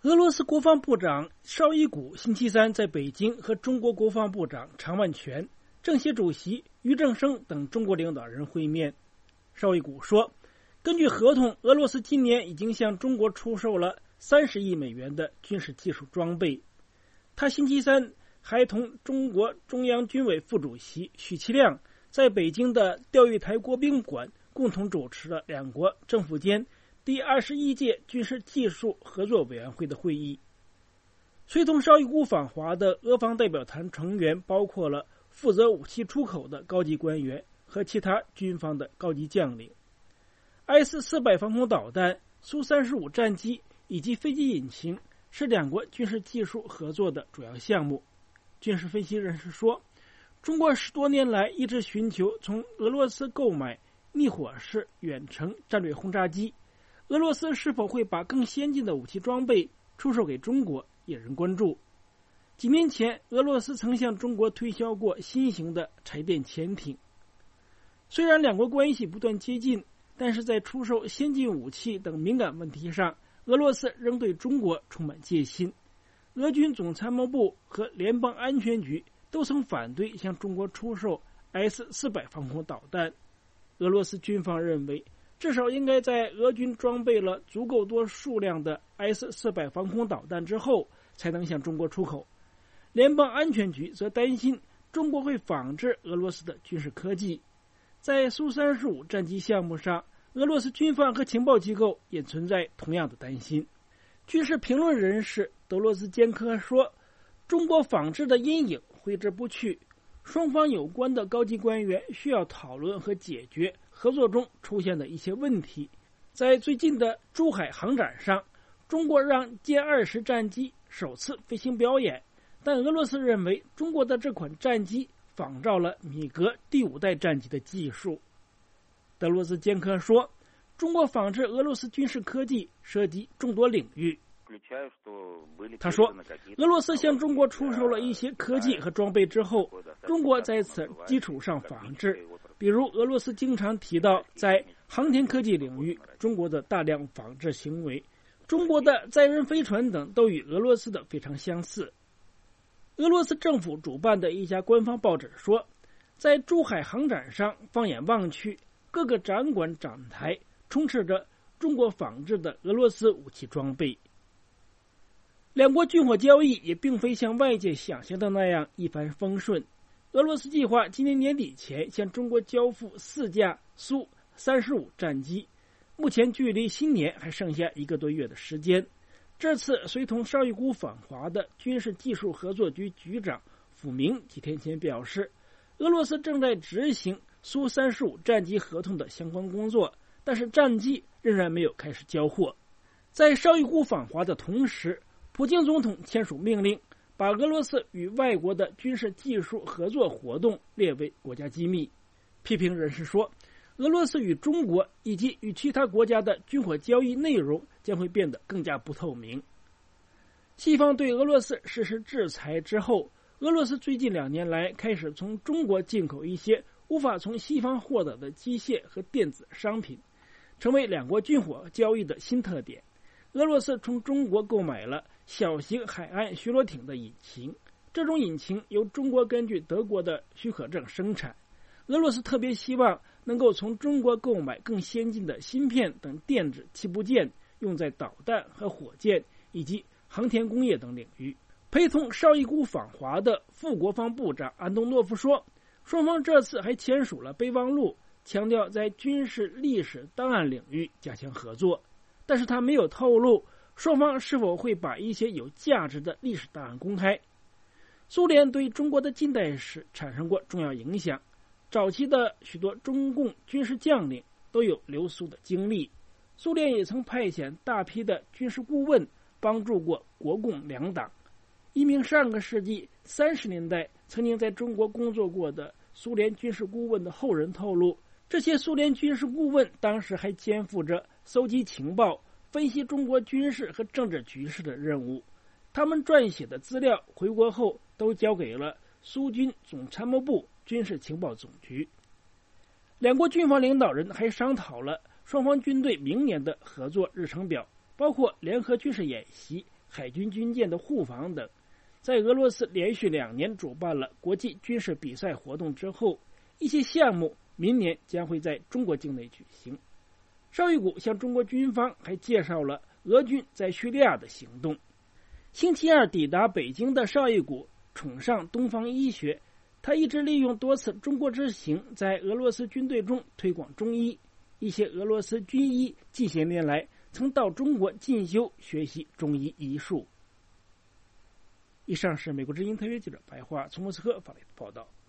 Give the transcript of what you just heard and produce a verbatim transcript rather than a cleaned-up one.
俄罗斯国防部长绍伊古星期三在北京和中国国防部长常万全、政协主席俞正声等中国领导人会面。绍伊古说，根据合同，俄罗斯今年已经向中国出售了三十亿美元的军事技术装备。他星期三还同中国中央军委副主席许其亮在北京的钓鱼台国宾馆共同主持了两国政府间第二十一届军事技术合作委员会的会议。随同绍伊古访华的俄方代表团成员包括了负责武器出口的高级官员和其他军方的高级将领。S 四百 防空导弹、苏三十五战机以及飞机引擎是两国军事技术合作的主要项目。军事分析人士说，中国十多年来一直寻求从俄罗斯购买逆火式远程战略轰炸机，俄罗斯是否会把更先进的武器装备出售给中国，引人关注。几年前，俄罗斯曾向中国推销过新型的柴电潜艇。虽然两国关系不断接近，但是在出售先进武器等敏感问题上，俄罗斯仍对中国充满戒心。俄军总参谋部和联邦安全局都曾反对向中国出售 S 四百 防空导弹。俄罗斯军方认为，至少应该在俄军装备了足够多数量的 S 四百 防空导弹之后，才能向中国出口。联邦安全局则担心中国会仿制俄罗斯的军事科技。在苏三十五战机项目上，俄罗斯军方和情报机构也存在同样的担心。军事评论人士德罗斯坚科说，中国仿制的阴影挥之不去，双方有关的高级官员需要讨论和解决合作中出现的一些问题。在最近的珠海航展上，中国让歼二十战机首次飞行表演，但俄罗斯认为中国的这款战机仿照了米格第五代战机的技术。德罗斯坚科说，中国仿制俄罗斯军事科技涉及众多领域。他说，俄罗斯向中国出售了一些科技和装备之后，中国在此基础上仿制，比如俄罗斯经常提到在航天科技领域中国的大量仿制行为，中国的载人飞船等都与俄罗斯的非常相似。俄罗斯政府主办的一家官方报纸说，在珠海航展上放眼望去，各个展馆展台充斥着中国仿制的俄罗斯武器装备。两国军火交易也并非像外界想象的那样一帆风顺。俄罗斯计划今年年底前向中国交付四架苏三十五战机，目前距离新年还剩下一个多月的时间。这次随同绍伊古访华的军事技术合作局局长傅明几天前表示，俄罗斯正在执行苏三十五战机合同的相关工作，但是战机仍然没有开始交货。在绍伊古访华的同时，普京总统签署命令，把俄罗斯与外国的军事技术合作活动列为国家机密。批评人士说，俄罗斯与中国以及与其他国家的军火交易内容将会变得更加不透明。西方对俄罗斯实施制裁之后，俄罗斯最近两年来开始从中国进口一些无法从西方获得的机械和电子商品，成为两国军火交易的新特点。俄罗斯从中国购买了小型海岸巡逻艇的引擎，这种引擎由中国根据德国的许可证生产。俄罗斯特别希望能够从中国购买更先进的芯片等电子器部件，用在导弹和火箭以及航天工业等领域。陪同绍伊古访华的副国防部长安东诺夫说，双方这次还签署了备忘录，强调在军事历史档案领域加强合作，但是他没有透露双方是否会把一些有价值的历史档案公开。苏联对中国的近代史产生过重要影响，早期的许多中共军事将领都有留苏的经历，苏联也曾派遣大批的军事顾问帮助过国共两党。一名上个世纪三十年代曾经在中国工作过的苏联军事顾问的后人透露，这些苏联军事顾问当时还肩负着搜集情报、分析中国军事和政治局势的任务。他们撰写的资料回国后都交给了苏军总参谋部军事情报总局。两国军方领导人还商讨了双方军队明年的合作日程表，包括联合军事演习、 海军军舰的护航等，在俄罗斯连续两年主办了国际军事比赛活动之后，一些项目明年将会在中国境内举行。绍伊古向中国军方还介绍了俄军在叙利亚的行动。星期二抵达北京的绍伊古崇尚东方医学，他一直利用多次中国之行在俄罗斯军队中推广中医。一些俄罗斯军医近些年来曾到中国进修学习中医医术。以上是美国之音特约记者白桦从莫斯科发来的报道。